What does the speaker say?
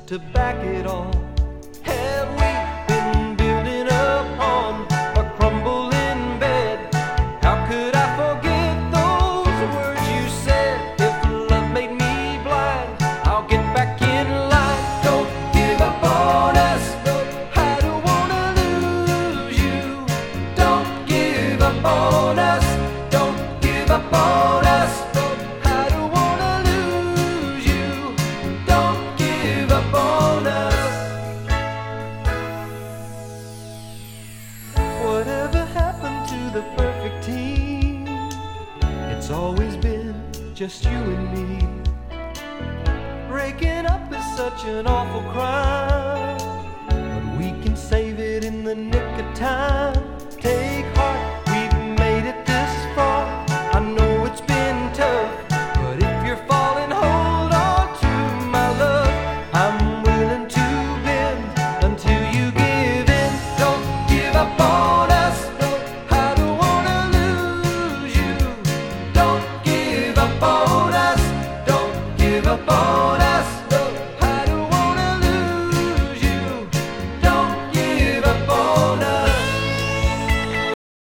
to back it all. Have we been building upon a crumbling bed? How could I forget those words you said? If love made me blind, I'll get back in line. Don't give up on us, I don't wanna lose you. Don't give up on us, don't give up on us. I don't wanna lose you. Don't give up on us. Whatever happened to the perfect team? It's always been just you and me. Breaking up is such an awful crime, but we can save it in the nick of time. Take heart, we've made it this far. I know it's been tough,